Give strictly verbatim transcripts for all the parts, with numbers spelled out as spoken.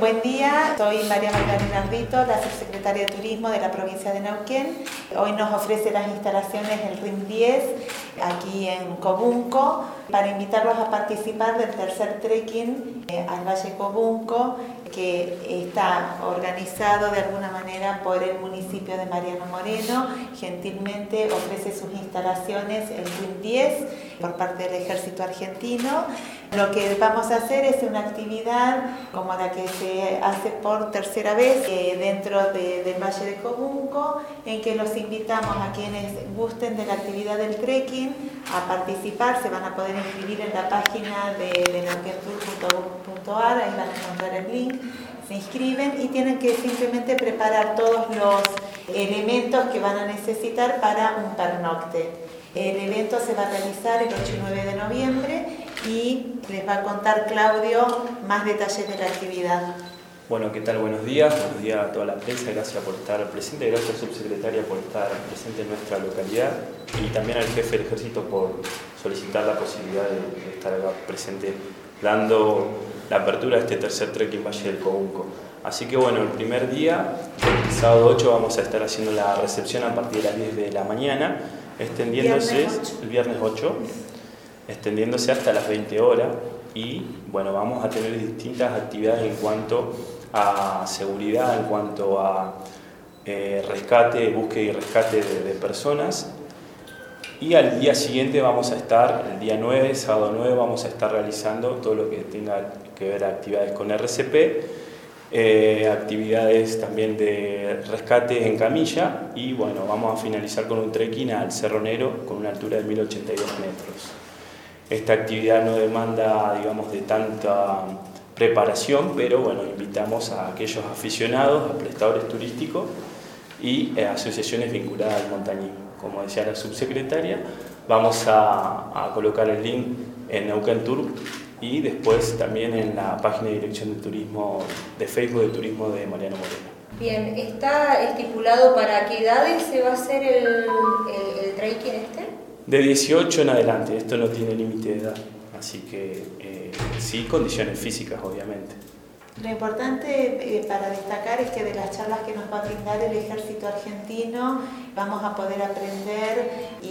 Buen día, soy María Magdalena Ardito, la subsecretaria de Turismo de la provincia de Neuquén. Hoy nos ofrece las instalaciones del R I M diez aquí en Cobunco para invitarlos a participar del tercer trekking eh, al Valle Cobunco, que está organizado de alguna manera por el municipio de Mariano Moreno. Gentilmente ofrece sus instalaciones el R I M diez por parte del Ejército Argentino. Lo que vamos a hacer es una actividad como la que se hace por tercera vez eh, dentro de, del Valle de Cobunco, en que los invitamos a quienes gusten de la actividad del trekking a participar. Se van a poder inscribir en la página de, de neuquén tour punto gov punto ar, ahí van a encontrar el link. Se inscriben y tienen que simplemente preparar todos los elementos que van a necesitar para un pernocte. El evento se va a realizar el ocho y nueve de noviembre y les va a contar Claudio más detalles de la actividad. Bueno, ¿qué tal? Buenos días. Buenos días a toda la prensa. Gracias por estar presente. Gracias, subsecretaria, por estar presente en nuestra localidad. Y también al jefe del Ejército por solicitar la posibilidad de estar acá presente dando la apertura de este tercer trekking Valle del Cobunco. Así que bueno, el primer día, el sábado ocho, vamos a estar haciendo la recepción a partir de las diez de la mañana, extendiéndose viernes el viernes ocho, extendiéndose hasta las veinte horas. Y bueno, vamos a tener distintas actividades en cuanto a seguridad, en cuanto a eh, rescate, búsqueda y rescate de, de personas. Y al día siguiente vamos a estar, el día nueve, sábado nueve, vamos a estar realizando todo lo que tenga que ver actividades con R C P, eh, actividades también de rescate en camilla y bueno, vamos a finalizar con un trekking al Cerro Negro con una altura de mil ochenta y dos metros. Esta actividad no demanda, digamos, de tanta preparación, pero bueno, invitamos a aquellos aficionados, a prestadores turísticos y eh, asociaciones vinculadas al montañismo. Como decía la subsecretaria, vamos a, a colocar el link en Neuquén Tour y después también en la página de Dirección de Turismo de Facebook de Turismo de Mariano Moreno. Bien, ¿está estipulado para qué edades se va a hacer el, el, el trekking este? De dieciocho en adelante, esto no tiene límite de edad, así que eh, sí, condiciones físicas obviamente. Lo importante eh, para destacar es que de las charlas que nos va a brindar el Ejército Argentino vamos a poder aprender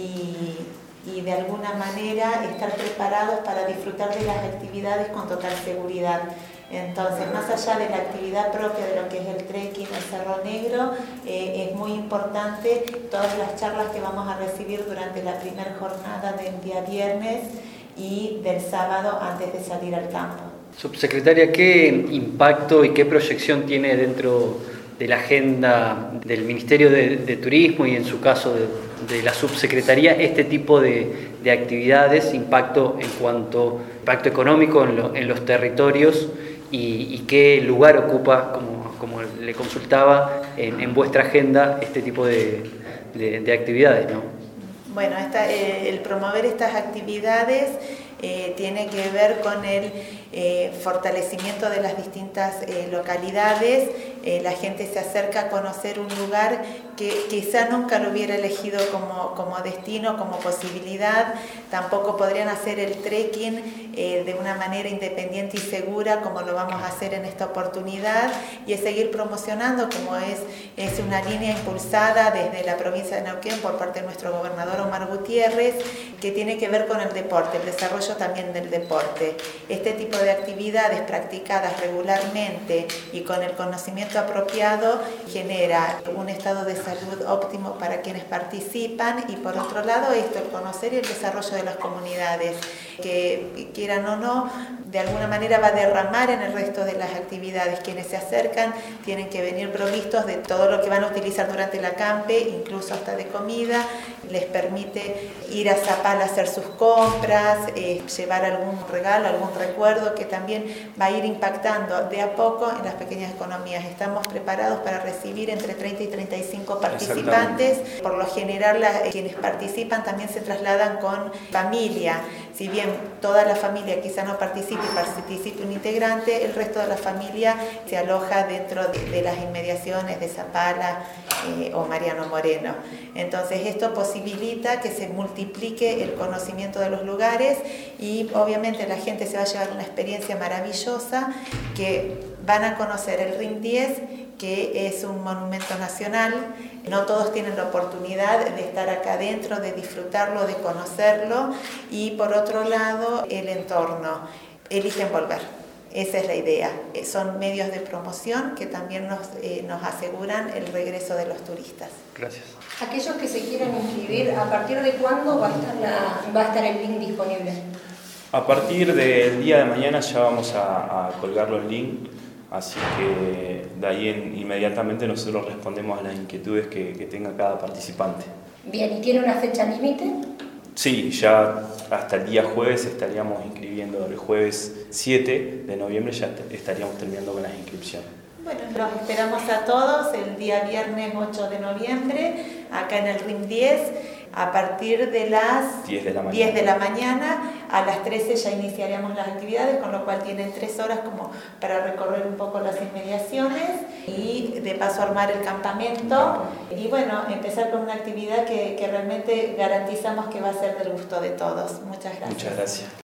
y, y de alguna manera estar preparados para disfrutar de las actividades con total seguridad. Entonces, más allá de la actividad propia de lo que es el trekking, el Cerro Negro, eh, es muy importante todas las charlas que vamos a recibir durante la primera jornada del día viernes y del sábado antes de salir al campo. Subsecretaria, ¿qué impacto y qué proyección tiene dentro de la agenda del Ministerio de, de Turismo y en su caso de, de la subsecretaría este tipo de, de actividades, impacto en cuanto impacto económico en, lo, en los territorios y, y qué lugar ocupa, como, como le consultaba, en, en vuestra agenda este tipo de, de, de actividades, ¿no? Bueno, esta, eh, el promover estas actividades eh, tiene que ver con el eh, fortalecimiento de las distintas eh, localidades. Eh, la gente se acerca a conocer un lugar que quizá nunca lo hubiera elegido como, como destino, como posibilidad. Tampoco podrían hacer el trekking eh, de una manera independiente y segura como lo vamos a hacer en esta oportunidad, y es seguir promocionando, como es, es una línea impulsada desde la provincia de Neuquén por parte de nuestro gobernador Omar Gutiérrez, que tiene que ver con el deporte, el desarrollo también del deporte. Este tipo de actividades practicadas regularmente y con el conocimiento apropiado genera un estado de salud óptimo para quienes participan, y por otro lado esto, el conocer y el desarrollo de las comunidades, que quieran o no, de alguna manera va a derramar en el resto de las actividades. Quienes se acercan tienen que venir provistos de todo lo que van a utilizar durante el acampe, incluso hasta de comida. Les permite ir a Zapala a hacer sus compras, eh, llevar algún regalo, algún recuerdo que también va a ir impactando de a poco en las pequeñas economías. Estamos preparados para recibir entre treinta y treinta y cinco participantes. Por lo general, las, quienes participan también se trasladan con familia. Si bien toda la familia quizá no participe y participe un integrante, el resto de la familia se aloja dentro de, de las inmediaciones de Zapala eh, o Mariano Moreno. Entonces esto posibilita que se multiplique el conocimiento de los lugares, y obviamente la gente se va a llevar una experiencia maravillosa que van a conocer el RIM diez, que es un monumento nacional. No todos tienen la oportunidad de estar acá adentro, de disfrutarlo, de conocerlo. Y por otro lado, el entorno. Eligen volver. Esa es la idea. Son medios de promoción que también nos, eh, nos aseguran el regreso de los turistas. Gracias. Aquellos que se quieran inscribir, ¿a partir de cuándo va a estar, la, va a estar el link disponible? A partir del día de mañana ya vamos a, a colgar los links, así que de ahí en, inmediatamente nosotros respondemos a las inquietudes que, que tenga cada participante. Bien, ¿y tiene una fecha límite? Sí, ya hasta el día jueves estaríamos inscribiendo, el jueves siete de noviembre ya estaríamos terminando con las inscripciones. Bueno, los esperamos a todos el día viernes ocho de noviembre, acá en el RIM diez, a partir de las diez de la mañana. diez de la mañana, a las trece ya iniciaremos las actividades, con lo cual tienen tres horas como para recorrer un poco las inmediaciones y de paso armar el campamento y bueno, empezar con una actividad que, que realmente garantizamos que va a ser del gusto de todos. Muchas gracias. Muchas gracias.